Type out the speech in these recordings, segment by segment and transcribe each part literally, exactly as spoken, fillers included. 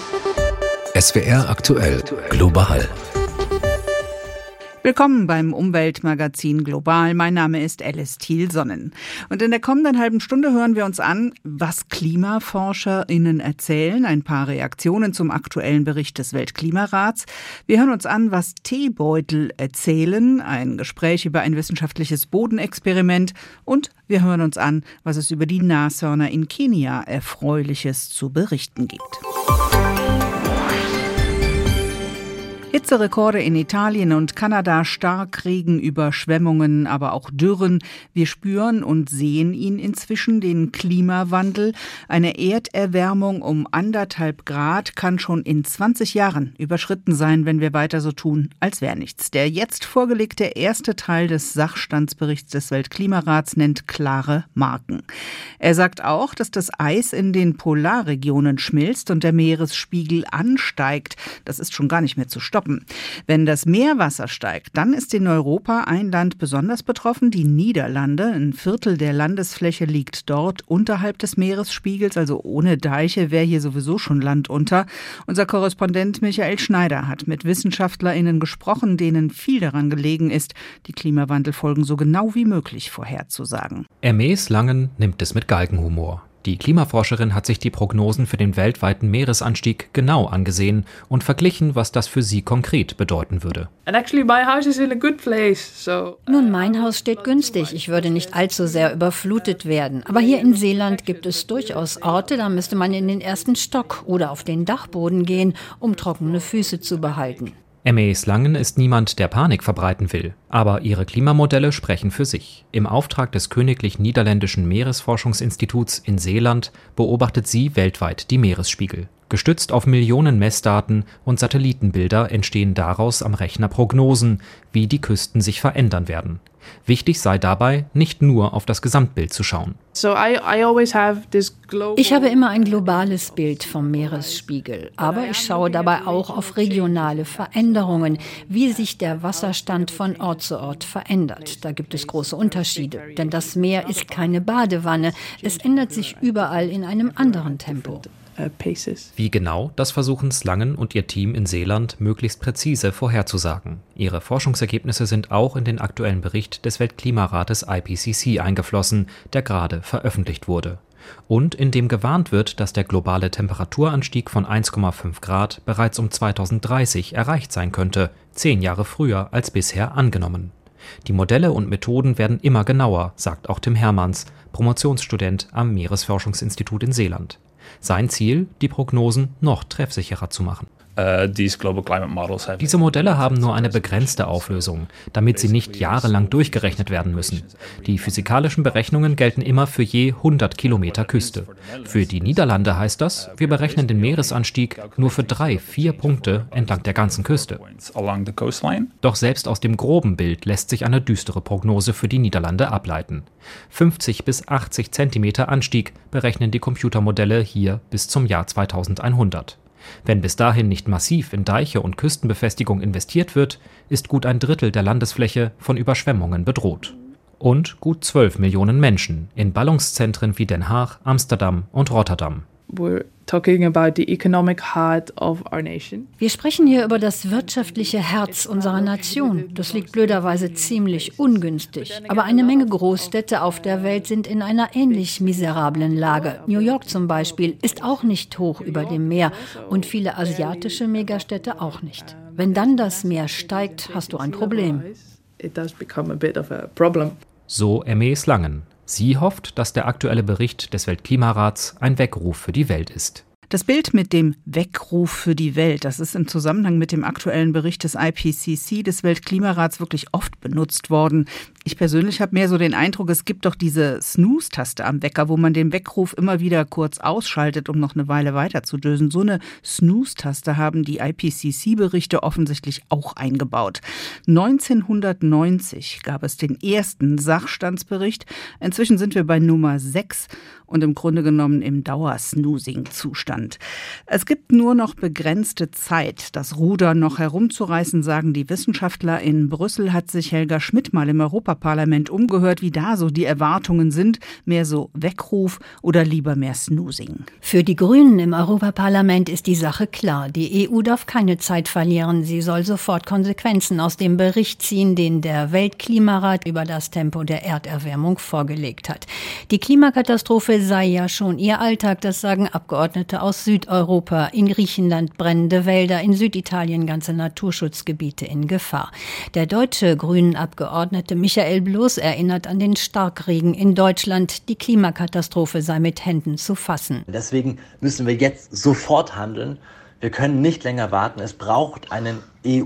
S W R aktuell global. Willkommen beim Umweltmagazin Global. Mein Name ist Alice Thiel-Sonnen. Und in der kommenden halben Stunde hören wir uns an, was KlimaforscherInnen erzählen, ein paar Reaktionen zum aktuellen Bericht des Weltklimarats. Wir hören uns an, was Teebeutel erzählen, ein Gespräch über ein wissenschaftliches Bodenexperiment. Und wir hören uns an, was es über die Nashörner in Kenia Erfreuliches zu berichten gibt. Hitzerekorde in Italien und Kanada, Starkregen, Überschwemmungen, aber auch Dürren. Wir spüren und sehen ihn inzwischen, den Klimawandel. Eine Erderwärmung um anderthalb Grad kann schon in zwanzig Jahren überschritten sein, wenn wir weiter so tun, als wäre nichts. Der jetzt vorgelegte erste Teil des Sachstandsberichts des Weltklimarats nennt klare Marken. Er sagt auch, dass das Eis in den Polarregionen schmilzt und der Meeresspiegel ansteigt. Das ist schon gar nicht mehr zu stoppen. Wenn das Meerwasser steigt, dann ist in Europa ein Land besonders betroffen, die Niederlande. Ein Viertel der Landesfläche liegt dort unterhalb des Meeresspiegels, also ohne Deiche wäre hier sowieso schon Land unter. Unser Korrespondent Michael Schneider hat mit WissenschaftlerInnen gesprochen, denen viel daran gelegen ist, die Klimawandelfolgen so genau wie möglich vorherzusagen. Hermès Langen nimmt es mit Galgenhumor. Die Klimaforscherin hat sich die Prognosen für den weltweiten Meeresanstieg genau angesehen und verglichen, was das für sie konkret bedeuten würde. Nun, mein Haus steht günstig. Ich würde nicht allzu sehr überflutet werden. Aber hier in Seeland gibt es durchaus Orte, da müsste man in den ersten Stock oder auf den Dachboden gehen, um trockene Füße zu behalten. Hermès Langen ist niemand, der Panik verbreiten will, aber ihre Klimamodelle sprechen für sich. Im Auftrag des Königlich Niederländischen Meeresforschungsinstituts in Seeland beobachtet sie weltweit die Meeresspiegel. Gestützt auf Millionen Messdaten und Satellitenbilder entstehen daraus am Rechner Prognosen, wie die Küsten sich verändern werden. Wichtig sei dabei, nicht nur auf das Gesamtbild zu schauen. Ich habe immer ein globales Bild vom Meeresspiegel, aber ich schaue dabei auch auf regionale Veränderungen, wie sich der Wasserstand von Ort zu Ort verändert. Da gibt es große Unterschiede, denn das Meer ist keine Badewanne, es ändert sich überall in einem anderen Tempo. Wie genau, das versuchen Langen und ihr Team in Seeland möglichst präzise vorherzusagen. Ihre Forschungsergebnisse sind auch in den aktuellen Bericht des Weltklimarates I P C C eingeflossen, der gerade veröffentlicht wurde. Und in dem gewarnt wird, dass der globale Temperaturanstieg von eins Komma fünf Grad bereits um zweitausenddreißig erreicht sein könnte, zehn Jahre früher als bisher angenommen. Die Modelle und Methoden werden immer genauer, sagt auch Tim Hermanns, Promotionsstudent am Meeresforschungsinstitut in Seeland. Sein Ziel, die Prognosen noch treffsicherer zu machen. Diese Modelle haben nur eine begrenzte Auflösung, damit sie nicht jahrelang durchgerechnet werden müssen. Die physikalischen Berechnungen gelten immer für je hundert Kilometer Küste. Für die Niederlande heißt das, wir berechnen den Meeresanstieg nur für drei, vier Punkte entlang der ganzen Küste. Doch selbst aus dem groben Bild lässt sich eine düstere Prognose für die Niederlande ableiten. fünfzig bis achtzig Zentimeter Anstieg berechnen die Computermodelle hier bis zum Jahr zweitausendeinhundert. Wenn bis dahin nicht massiv in Deiche und Küstenbefestigung investiert wird, ist gut ein Drittel der Landesfläche von Überschwemmungen bedroht. Und gut zwölf Millionen Menschen in Ballungszentren wie Den Haag, Amsterdam und Rotterdam. Wir sprechen hier über das wirtschaftliche Herz unserer Nation. Das liegt blöderweise ziemlich ungünstig. Aber eine Menge Großstädte auf der Welt sind in einer ähnlich miserablen Lage. New York zum Beispiel ist auch nicht hoch über dem Meer und viele asiatische Megastädte auch nicht. Wenn dann das Meer steigt, hast du ein Problem. So Hermès Langen. Sie hofft, dass der aktuelle Bericht des Weltklimarats ein Weckruf für die Welt ist. Das Bild mit dem Weckruf für die Welt, das ist im Zusammenhang mit dem aktuellen Bericht des I P C C, des Weltklimarats, wirklich oft benutzt worden. Ich persönlich habe mehr so den Eindruck, es gibt doch diese Snooze-Taste am Wecker, wo man den Weckruf immer wieder kurz ausschaltet, um noch eine Weile weiterzudösen. So eine Snooze-Taste haben die I P C C-Berichte offensichtlich auch eingebaut. neunzehnhundertneunzig gab es den ersten Sachstandsbericht. Inzwischen sind wir bei Nummer sechs und im Grunde genommen im Dauersnoozing-Zustand. Es gibt nur noch begrenzte Zeit, das Ruder noch herumzureißen, sagen die Wissenschaftler. In Brüssel hat sich Helga Schmidt mal im Europa Europaparlament umgehört, wie da so die Erwartungen sind. Mehr so Weckruf oder lieber mehr Snoozing? Für die Grünen im Europaparlament ist die Sache klar. Die E U darf keine Zeit verlieren. Sie soll sofort Konsequenzen aus dem Bericht ziehen, den der Weltklimarat über das Tempo der Erderwärmung vorgelegt hat. Die Klimakatastrophe sei ja schon ihr Alltag, das sagen Abgeordnete aus Südeuropa. In Griechenland brennende Wälder, in Süditalien ganze Naturschutzgebiete in Gefahr. Der deutsche Grünen-Abgeordnete Michael Bloß erinnert an den Starkregen in Deutschland. Die Klimakatastrophe sei mit Händen zu fassen. Deswegen müssen wir jetzt sofort handeln. Wir können nicht länger warten. Es braucht einen E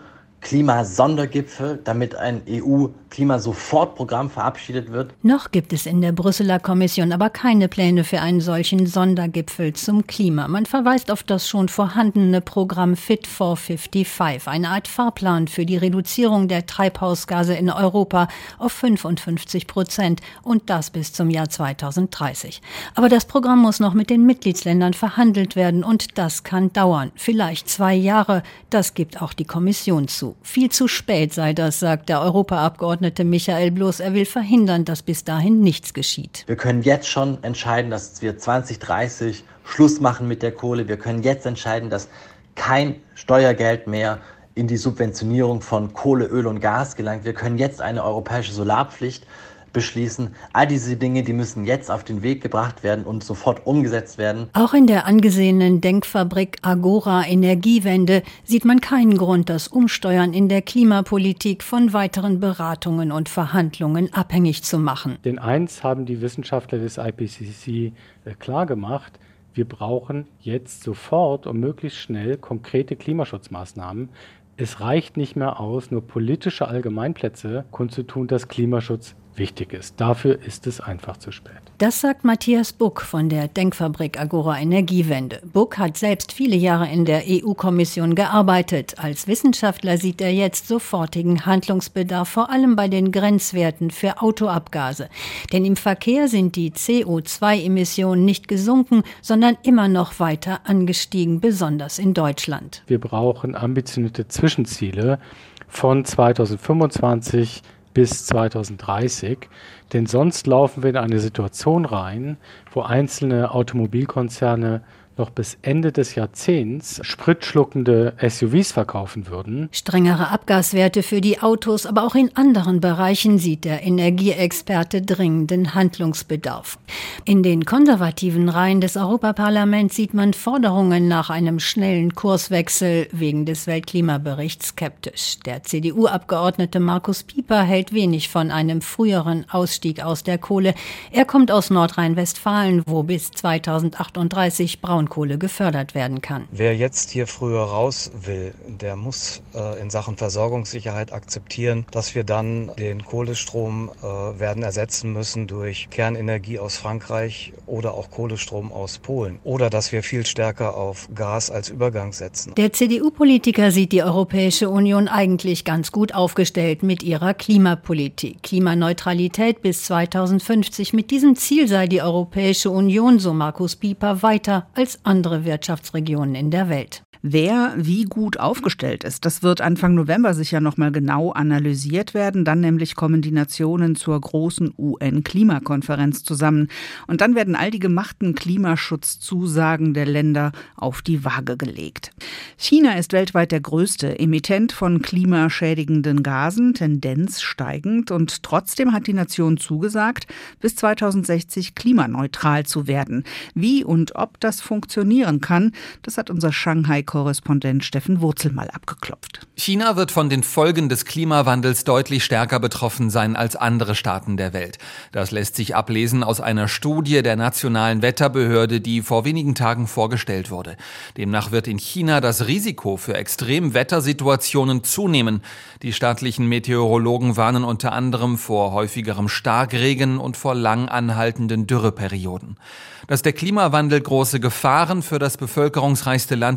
U-Klimasondergipfel, damit ein E U-Klimasofortprogramm verabschiedet wird. Noch gibt es in der Brüsseler Kommission aber keine Pläne für einen solchen Sondergipfel zum Klima. Man verweist auf das schon vorhandene Programm Fit for fünfundfünfzig, eine Art Fahrplan für die Reduzierung der Treibhausgase in Europa auf fünfundfünfzig Prozent und das bis zum Jahr zweitausenddreißig. Aber das Programm muss noch mit den Mitgliedsländern verhandelt werden und das kann dauern. Vielleicht zwei Jahre, das gibt auch die Kommission zu. Viel zu spät sei das, sagt der Europaabgeordnete Michael Bloß. Er will verhindern, dass bis dahin nichts geschieht. Wir können jetzt schon entscheiden, dass wir zwanzig dreißig Schluss machen mit der Kohle. Wir können jetzt entscheiden, dass kein Steuergeld mehr in die Subventionierung von Kohle, Öl und Gas gelangt. Wir können jetzt eine europäische Solarpflicht beschließen. All diese Dinge, die müssen jetzt auf den Weg gebracht werden und sofort umgesetzt werden. Auch in der angesehenen Denkfabrik Agora Energiewende sieht man keinen Grund, das Umsteuern in der Klimapolitik von weiteren Beratungen und Verhandlungen abhängig zu machen. Denn eins haben die Wissenschaftler des I P C C klar gemacht: Wir brauchen jetzt sofort und möglichst schnell konkrete Klimaschutzmaßnahmen. Es reicht nicht mehr aus, nur politische Allgemeinplätze kundzutun, dass Klimaschutz wichtig ist. Dafür ist es einfach zu spät. Das sagt Matthias Buck von der Denkfabrik Agora Energiewende. Buck hat selbst viele Jahre in der E U-Kommission gearbeitet. Als Wissenschaftler sieht er jetzt sofortigen Handlungsbedarf, vor allem bei den Grenzwerten für Autoabgase. Denn im Verkehr sind die C O zwei Emissionen nicht gesunken, sondern immer noch weiter angestiegen, besonders in Deutschland. Wir brauchen ambitionierte Zwischenziele von zweitausendfünfundzwanzig bis zweitausenddreißig, denn sonst laufen wir in eine Situation rein, wo einzelne Automobilkonzerne noch bis Ende des Jahrzehnts spritschluckende S U Vs verkaufen würden. Strengere Abgaswerte für die Autos, aber auch in anderen Bereichen sieht der Energieexperte dringenden Handlungsbedarf. In den konservativen Reihen des Europaparlaments sieht man Forderungen nach einem schnellen Kurswechsel wegen des Weltklimaberichts skeptisch. Der C D U-Abgeordnete Markus Pieper hält wenig von einem früheren Ausstieg aus der Kohle. Er kommt aus Nordrhein-Westfalen, wo bis zweitausendachtunddreißig Braunkohle gefördert werden kann. Wer jetzt hier früher raus will, der muss äh, in Sachen Versorgungssicherheit akzeptieren, dass wir dann den Kohlestrom äh, werden ersetzen müssen durch Kernenergie aus Frankreich oder auch Kohlestrom aus Polen. Oder dass wir viel stärker auf Gas als Übergang setzen. Der C D U-Politiker sieht die Europäische Union eigentlich ganz gut aufgestellt mit ihrer Klimapolitik. Klimaneutralität bis zweitausendfünfzig. Mit diesem Ziel sei die Europäische Union, so Markus Pieper, weiter als andere Wirtschaftsregionen in der Welt. Wer wie gut aufgestellt ist, das wird Anfang November sicher noch mal genau analysiert werden. Dann nämlich kommen die Nationen zur großen U N-Klimakonferenz zusammen. Und dann werden all die gemachten Klimaschutzzusagen der Länder auf die Waage gelegt. China ist weltweit der größte Emittent von klimaschädigenden Gasen, Tendenz steigend. Und trotzdem hat die Nation zugesagt, bis zweitausendsechzig klimaneutral zu werden. Wie und ob das funktionieren kann, das hat unser Shanghai-Korrespondent Steffen Wurzel mal abgeklopft. China wird von den Folgen des Klimawandels deutlich stärker betroffen sein als andere Staaten der Welt. Das lässt sich ablesen aus einer Studie der Nationalen Wetterbehörde, die vor wenigen Tagen vorgestellt wurde. Demnach wird in China das Risiko für Extremwettersituationen zunehmen. Die staatlichen Meteorologen warnen unter anderem vor häufigerem Starkregen und vor lang anhaltenden Dürreperioden. Dass der Klimawandel große Gefahren für das bevölkerungsreichste Land der Welt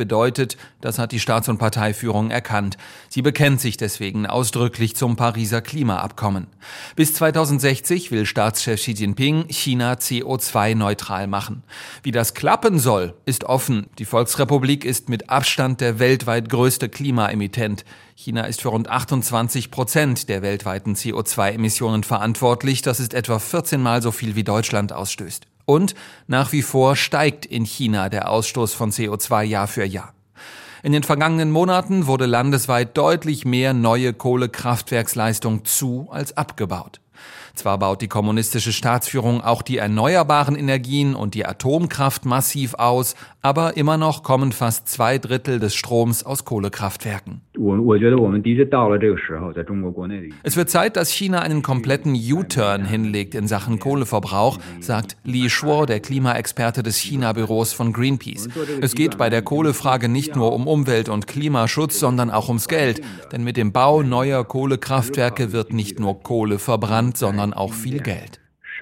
bedeutet, das hat die Staats- und Parteiführung erkannt. Sie bekennt sich deswegen ausdrücklich zum Pariser Klimaabkommen. Bis zweitausendsechzig will Staatschef Xi Jinping China C O zwei neutral machen. Wie das klappen soll, ist offen. Die Volksrepublik ist mit Abstand der weltweit größte Klimaemittent. China ist für rund achtundzwanzig Prozent der weltweiten C O zwei Emissionen verantwortlich. Das ist etwa vierzehn Mal so viel, wie Deutschland ausstößt. Und nach wie vor steigt in China der Ausstoß von C O zwei Jahr für Jahr. In den vergangenen Monaten wurde landesweit deutlich mehr neue Kohlekraftwerksleistung zu als abgebaut. Zwar baut die kommunistische Staatsführung auch die erneuerbaren Energien und die Atomkraft massiv aus, aber immer noch kommen fast zwei Drittel des Stroms aus Kohlekraftwerken. Es wird Zeit, dass China einen kompletten U-Turn hinlegt in Sachen Kohleverbrauch, sagt Li Shuo, der Klimaexperte des China-Büros von Greenpeace. Es geht bei der Kohlefrage nicht nur um Umwelt- und Klimaschutz, sondern auch ums Geld. Denn mit dem Bau neuer Kohlekraftwerke wird nicht nur Kohle verbrannt, sondern auch viel Geld.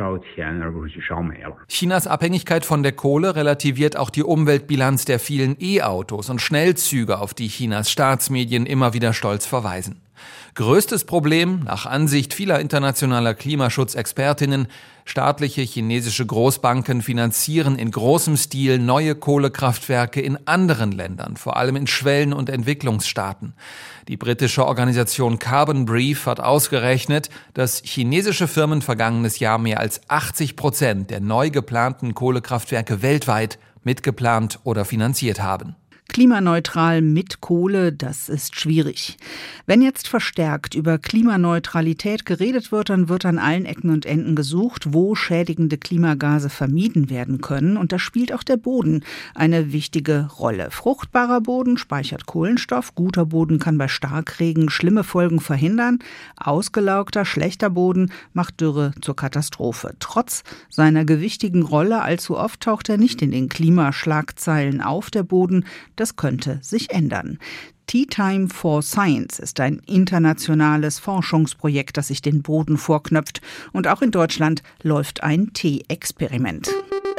Chinas Abhängigkeit von der Kohle relativiert auch die Umweltbilanz der vielen E-Autos und Schnellzüge, auf die Chinas Staatsmedien immer wieder stolz verweisen. Größtes Problem, nach Ansicht vieler internationaler Klimaschutzexpertinnen, staatliche chinesische Großbanken finanzieren in großem Stil neue Kohlekraftwerke in anderen Ländern, vor allem in Schwellen- und Entwicklungsstaaten. Die britische Organisation Carbon Brief hat ausgerechnet, dass chinesische Firmen vergangenes Jahr mehr als achtzig Prozent der neu geplanten Kohlekraftwerke weltweit mitgeplant oder finanziert haben. Klimaneutral mit Kohle, das ist schwierig. Wenn jetzt verstärkt über Klimaneutralität geredet wird, dann wird an allen Ecken und Enden gesucht, wo schädigende Klimagase vermieden werden können. Und da spielt auch der Boden eine wichtige Rolle. Fruchtbarer Boden speichert Kohlenstoff, guter Boden kann bei Starkregen schlimme Folgen verhindern, ausgelaugter, schlechter Boden macht Dürre zur Katastrophe. Trotz seiner gewichtigen Rolle allzu oft taucht er nicht in den Klimaschlagzeilen auf, der Boden. Das könnte sich ändern. Tea Time for Science ist ein internationales Forschungsprojekt, das sich den Boden vorknöpft. Und auch in Deutschland läuft ein Tee-Experiment.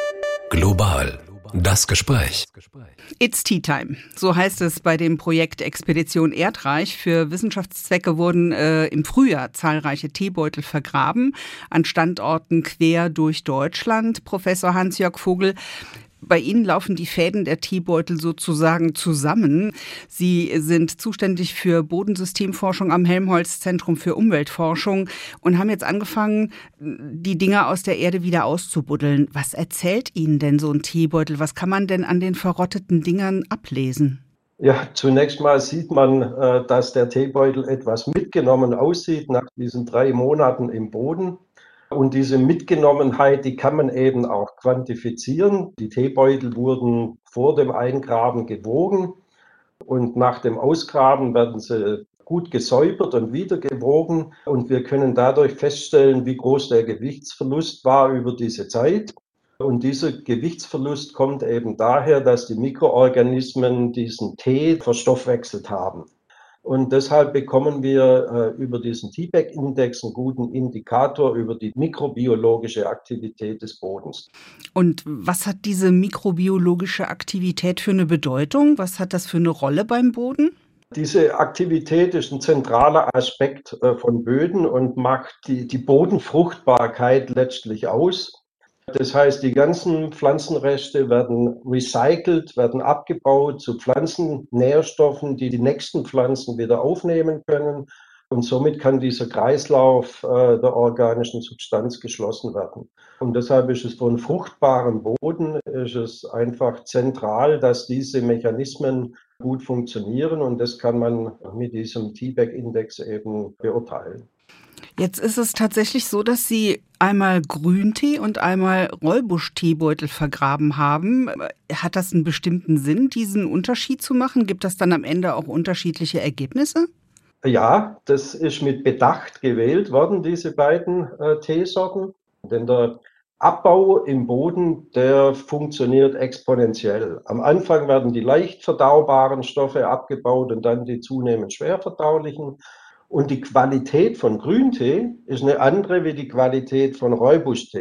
Global. Das Gespräch. It's Tea Time. So heißt es bei dem Projekt Expedition Erdreich. Für Wissenschaftszwecke wurden äh, im Frühjahr zahlreiche Teebeutel vergraben an Standorten quer durch Deutschland. Professor Hans-Jörg Vogel, bei Ihnen laufen die Fäden der Teebeutel sozusagen zusammen. Sie sind zuständig für Bodensystemforschung am Helmholtz-Zentrum für Umweltforschung und haben jetzt angefangen, die Dinger aus der Erde wieder auszubuddeln. Was erzählt Ihnen denn so ein Teebeutel? Was kann man denn an den verrotteten Dingern ablesen? Ja, zunächst mal sieht man, dass der Teebeutel etwas mitgenommen aussieht nach diesen drei Monaten im Boden. Und diese Mitgenommenheit, die kann man eben auch quantifizieren. Die Teebeutel wurden vor dem Eingraben gewogen und nach dem Ausgraben werden sie gut gesäubert und wieder gewogen. Und wir können dadurch feststellen, wie groß der Gewichtsverlust war über diese Zeit. Und dieser Gewichtsverlust kommt eben daher, dass die Mikroorganismen diesen Tee verstoffwechselt haben. Und deshalb bekommen wir äh, über diesen T BEC-Index einen guten Indikator über die mikrobiologische Aktivität des Bodens. Und was hat diese mikrobiologische Aktivität für eine Bedeutung? Was hat das für eine Rolle beim Boden? Diese Aktivität ist ein zentraler Aspekt äh, von Böden und macht die, die Bodenfruchtbarkeit letztlich aus. Das heißt, die ganzen Pflanzenreste werden recycelt, werden abgebaut zu Pflanzennährstoffen, die die nächsten Pflanzen wieder aufnehmen können. Und somit kann dieser Kreislauf äh, der organischen Substanz geschlossen werden. Und deshalb ist es für einen fruchtbaren Boden ist es einfach zentral, dass diese Mechanismen gut funktionieren. Und das kann man mit diesem T BEC-Index eben beurteilen. Jetzt ist es tatsächlich so, dass Sie einmal Grüntee und einmal Rooibos-Teebeutel vergraben haben. Hat das einen bestimmten Sinn, diesen Unterschied zu machen? Gibt das dann am Ende auch unterschiedliche Ergebnisse? Ja, das ist mit Bedacht gewählt worden, diese beiden äh, Teesorten. Denn der Abbau im Boden, der funktioniert exponentiell. Am Anfang werden die leicht verdaubaren Stoffe abgebaut und dann die zunehmend schwer verdaulichen. Und die Qualität von Grüntee ist eine andere wie die Qualität von Rooibos-Tee.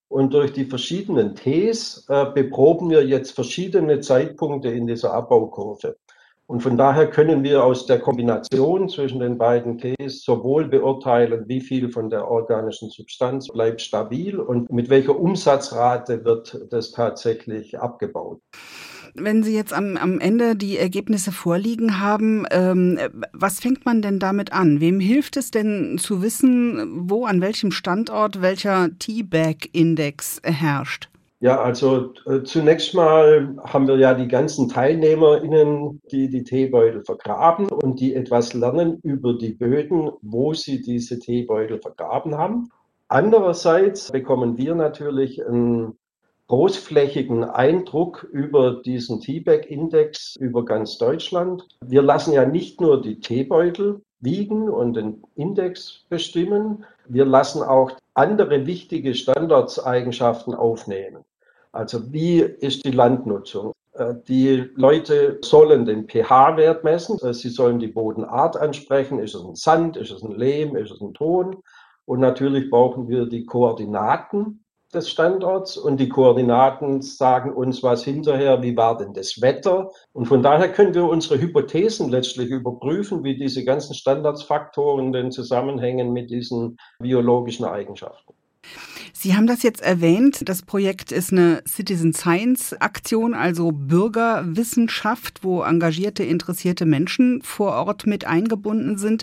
Und durch die verschiedenen Tees äh, beproben wir jetzt verschiedene Zeitpunkte in dieser Abbaukurve. Und von daher können wir aus der Kombination zwischen den beiden Tees sowohl beurteilen, wie viel von der organischen Substanz bleibt stabil und mit welcher Umsatzrate wird das tatsächlich abgebaut. Wenn Sie jetzt am, am Ende die Ergebnisse vorliegen haben, ähm, was fängt man denn damit an? Wem hilft es denn zu wissen, wo, an welchem Standort welcher Teabag-Index herrscht? Ja, also äh, zunächst mal haben wir ja die ganzen TeilnehmerInnen, die die Teebeutel vergraben und die etwas lernen über die Böden, wo sie diese Teebeutel vergraben haben. Andererseits bekommen wir natürlich einen großflächigen Eindruck über diesen Teabag-Index über ganz Deutschland. Wir lassen ja nicht nur die Teebeutel wiegen und den Index bestimmen, wir lassen auch andere wichtige Standortseigenschaften aufnehmen. Also wie ist die Landnutzung? Die Leute sollen den pH-Wert messen, sie sollen die Bodenart ansprechen, ist es ein Sand, ist es ein Lehm, ist es ein Ton? Und natürlich brauchen wir die Koordinaten des Standorts und die Koordinaten sagen uns was hinterher, wie war denn das Wetter? Und von daher können wir unsere Hypothesen letztlich überprüfen, wie diese ganzen Standortfaktoren denn zusammenhängen mit diesen biologischen Eigenschaften. Sie haben das jetzt erwähnt. Das Projekt ist eine Citizen Science Aktion, also Bürgerwissenschaft, wo engagierte, interessierte Menschen vor Ort mit eingebunden sind.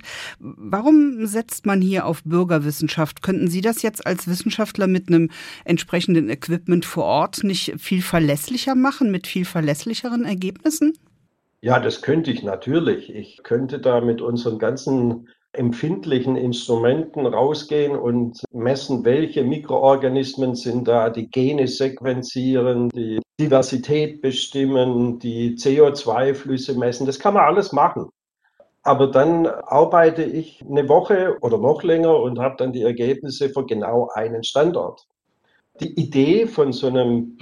Warum setzt man hier auf Bürgerwissenschaft? Könnten Sie das jetzt als Wissenschaftler mit einem entsprechenden Equipment vor Ort nicht viel verlässlicher machen, mit viel verlässlicheren Ergebnissen? Ja, das könnte ich natürlich. Ich könnte da mit unseren ganzen empfindlichen Instrumenten rausgehen und messen, welche Mikroorganismen sind da, die Gene sequenzieren, die Diversität bestimmen, die C O zwei Flüsse messen. Das kann man alles machen. Aber dann arbeite ich eine Woche oder noch länger und habe dann die Ergebnisse für genau einen Standort. Die Idee von so einem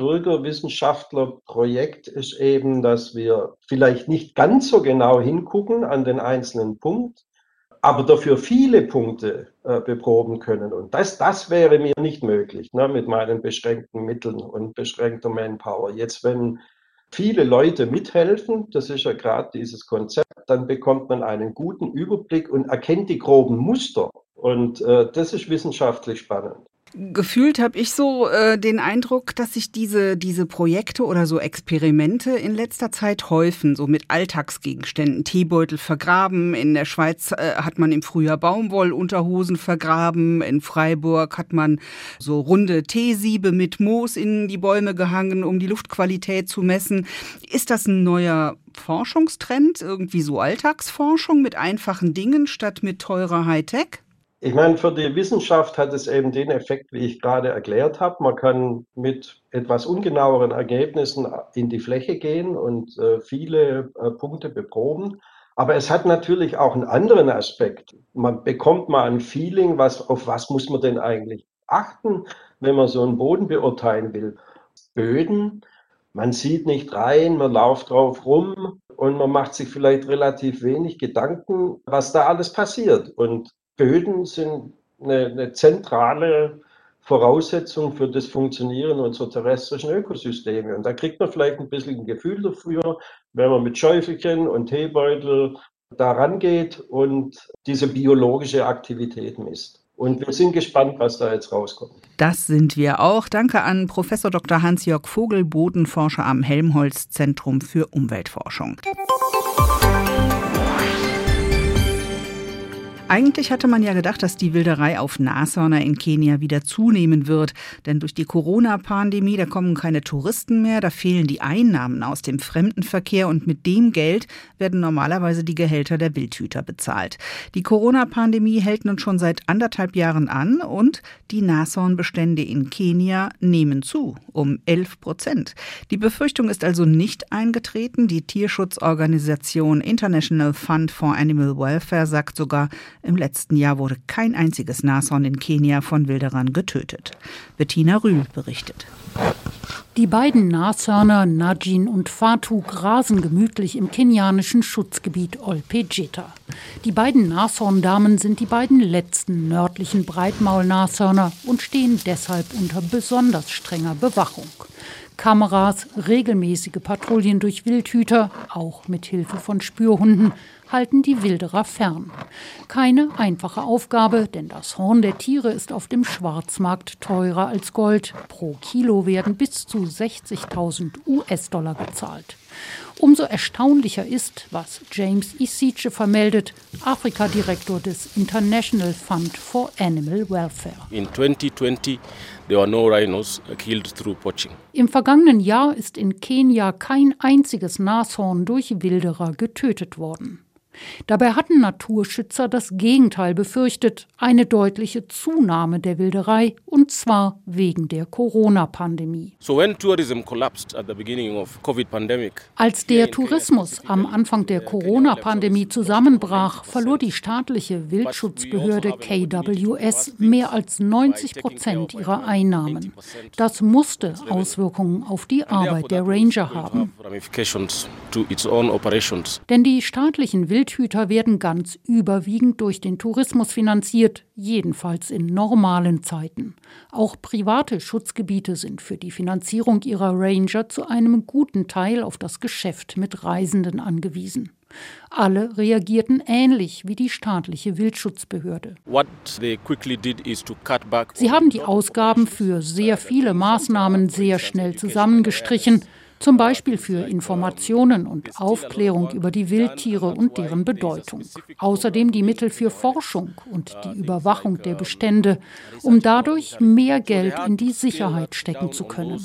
Bürgerwissenschaftlerprojekt ist eben, dass wir vielleicht nicht ganz so genau hingucken an den einzelnen Punkt, aber dafür viele Punkte äh, beproben können. Und das, das wäre mir nicht möglich, ne, mit meinen beschränkten Mitteln und beschränkter Manpower. Jetzt, wenn viele Leute mithelfen, das ist ja gerade dieses Konzept, dann bekommt man einen guten Überblick und erkennt die groben Muster. Und äh, das ist wissenschaftlich spannend. Gefühlt habe ich so äh, den Eindruck, dass sich diese, diese Projekte oder so Experimente in letzter Zeit häufen, so mit Alltagsgegenständen, Teebeutel vergraben. In der Schweiz äh, hat man im Frühjahr Baumwollunterhosen vergraben. In Freiburg hat man so runde Teesiebe mit Moos in die Bäume gehangen, um die Luftqualität zu messen. Ist das ein neuer Forschungstrend, irgendwie so Alltagsforschung mit einfachen Dingen statt mit teurer Hightech? Ich meine, für die Wissenschaft hat es eben den Effekt, wie ich gerade erklärt habe. Man kann mit etwas ungenaueren Ergebnissen in die Fläche gehen und äh, viele äh, Punkte beproben. Aber es hat natürlich auch einen anderen Aspekt. Man bekommt mal ein Feeling, was, auf was muss man denn eigentlich achten, wenn man so einen Boden beurteilen will. Böden, man sieht nicht rein, man läuft drauf rum und man macht sich vielleicht relativ wenig Gedanken, was da alles passiert. Und Böden sind eine, eine zentrale Voraussetzung für das Funktionieren unserer terrestrischen Ökosysteme. Und da kriegt man vielleicht ein bisschen ein Gefühl dafür, wenn man mit Schäufelchen und Teebeutel da rangeht und diese biologische Aktivität misst. Und wir sind gespannt, was da jetzt rauskommt. Das sind wir auch. Danke an Professor Doktor Hans-Jörg Vogel, Bodenforscher am Helmholtz-Zentrum für Umweltforschung. Eigentlich hatte man ja gedacht, dass die Wilderei auf Nashörner in Kenia wieder zunehmen wird. Denn durch die Corona-Pandemie, da kommen keine Touristen mehr, da fehlen die Einnahmen aus dem Fremdenverkehr und mit dem Geld werden normalerweise die Gehälter der Wildhüter bezahlt. Die Corona-Pandemie hält nun schon seit anderthalb Jahren an und die Nashornbestände in Kenia nehmen zu, um elf Prozent. Die Befürchtung ist also nicht eingetreten. Die Tierschutzorganisation International Fund for Animal Welfare sagt sogar, im letzten Jahr wurde kein einziges Nashorn in Kenia von Wilderern getötet. Bettina Rühl berichtet. Die beiden Nashörner Najin und Fatu grasen gemütlich im kenianischen Schutzgebiet Ol Pejeta. Die beiden Nashorndamen sind die beiden letzten nördlichen Breitmaulnashörner und stehen deshalb unter besonders strenger Bewachung. Kameras, regelmäßige Patrouillen durch Wildhüter, auch mit Hilfe von Spürhunden, halten die Wilderer fern. Keine einfache Aufgabe, denn das Horn der Tiere ist auf dem Schwarzmarkt teurer als Gold. Pro Kilo werden bis zu sechzigtausend U S-Dollar gezahlt. Umso erstaunlicher ist, was James Isice vermeldet, Afrika-Direktor des International Fund for Animal Welfare. In twenty twenty there were no rhinos killed through poaching. Im vergangenen Jahr ist in Kenia kein einziges Nashorn durch Wilderer getötet worden. Dabei hatten Naturschützer das Gegenteil befürchtet, eine deutliche Zunahme der Wilderei, und zwar wegen der Corona-Pandemie. So when tourism collapsed at the beginning of COVID pandemic, Als der Tourismus am Anfang der Corona-Pandemie zusammenbrach, verlor die staatliche Wildschutzbehörde K W S mehr als neunzig Prozent ihrer Einnahmen. Das musste Auswirkungen auf die Arbeit der Ranger haben. Denn die staatlichen Wildhüter werden ganz überwiegend durch den Tourismus finanziert, jedenfalls in normalen Zeiten. Auch private Schutzgebiete sind für die Finanzierung ihrer Ranger zu einem guten Teil auf das Geschäft mit Reisenden angewiesen. Alle reagierten ähnlich wie die staatliche Wildschutzbehörde. Sie haben die Ausgaben für sehr viele Maßnahmen sehr schnell zusammengestrichen, zum Beispiel für Informationen und Aufklärung über die Wildtiere und deren Bedeutung. Außerdem die Mittel für Forschung und die Überwachung der Bestände, um dadurch mehr Geld in die Sicherheit stecken zu können.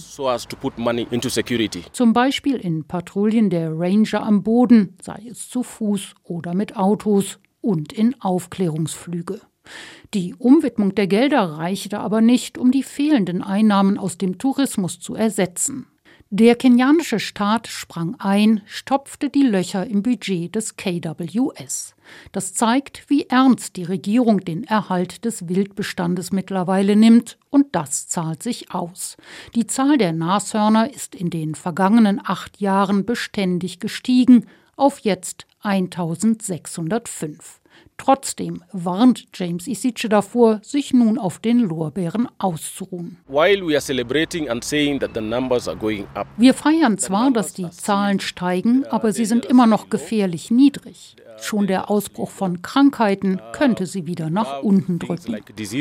Zum Beispiel in Patrouillen der Ranger am Boden, sei es zu Fuß oder mit Autos, und in Aufklärungsflüge. Die Umwidmung der Gelder reichte aber nicht, um die fehlenden Einnahmen aus dem Tourismus zu ersetzen. Der kenianische Staat sprang ein, stopfte die Löcher im Budget des K W S. Das zeigt, wie ernst die Regierung den Erhalt des Wildbestandes mittlerweile nimmt, und das zahlt sich aus. Die Zahl der Nashörner ist in den vergangenen acht Jahren beständig gestiegen auf jetzt eintausendsechshundertfünf. Trotzdem warnt James Isice davor, sich nun auf den Lorbeeren auszuruhen. Wir feiern zwar, dass die Zahlen steigen, aber sie sind immer noch gefährlich niedrig. Schon der Ausbruch von Krankheiten könnte sie wieder nach unten drücken.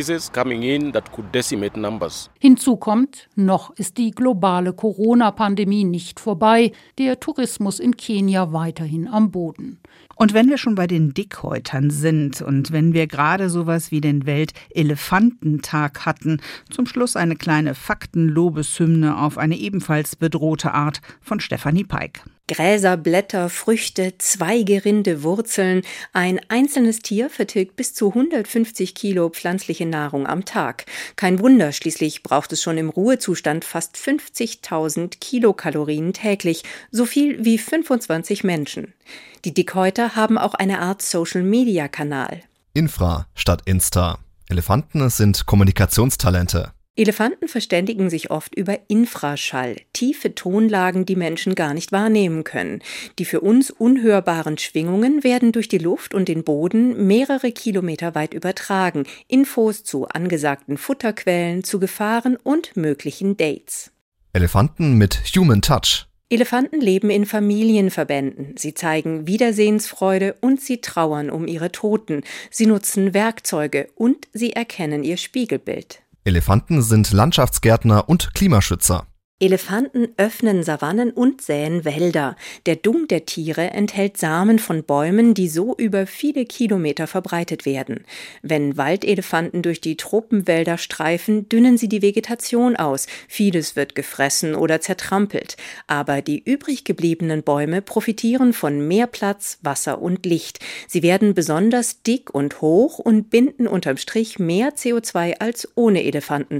Hinzu kommt, noch ist die globale Corona-Pandemie nicht vorbei, der Tourismus in Kenia weiterhin am Boden. Und wenn wir schon bei den Dickhäutern sind und wenn wir gerade sowas wie den Welt-Elefantentag hatten, zum Schluss eine kleine Faktenlobeshymne auf eine ebenfalls bedrohte Art von Stefanie Peik. Gräser, Blätter, Früchte, Zweige, Rinde, Wurzeln. Ein einzelnes Tier vertilgt bis zu hundertfünfzig Kilo pflanzliche Nahrung am Tag. Kein Wunder, schließlich braucht es schon im Ruhezustand fast fünfzigtausend Kilokalorien täglich, so viel wie fünfundzwanzig Menschen. Die Dickhäuter haben auch eine Art Social-Media-Kanal. Infra statt Insta. Elefanten sind Kommunikationstalente. Elefanten verständigen sich oft über Infraschall, tiefe Tonlagen, die Menschen gar nicht wahrnehmen können. Die für uns unhörbaren Schwingungen werden durch die Luft und den Boden mehrere Kilometer weit übertragen. Infos zu angesagten Futterquellen, zu Gefahren und möglichen Dates. Elefanten mit Human Touch. Elefanten leben in Familienverbänden. Sie zeigen Wiedersehensfreude und sie trauern um ihre Toten. Sie nutzen Werkzeuge und sie erkennen ihr Spiegelbild. Elefanten sind Landschaftsgärtner und Klimaschützer. Elefanten öffnen Savannen und säen Wälder. Der Dung der Tiere enthält Samen von Bäumen, die so über viele Kilometer verbreitet werden. Wenn Waldelefanten durch die Tropenwälder streifen, dünnen sie die Vegetation aus. Vieles wird gefressen oder zertrampelt. Aber die übrig gebliebenen Bäume profitieren von mehr Platz, Wasser und Licht. Sie werden besonders dick und hoch und binden unterm Strich mehr C O zwei als ohne Elefanten.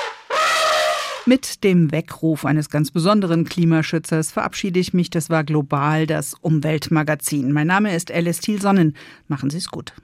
Mit dem Weckruf eines ganz besonderen Klimaschützers verabschiede ich mich. Das war Global, das Umweltmagazin. Mein Name ist Alice Thiel-Sonnen. Machen Sie es gut.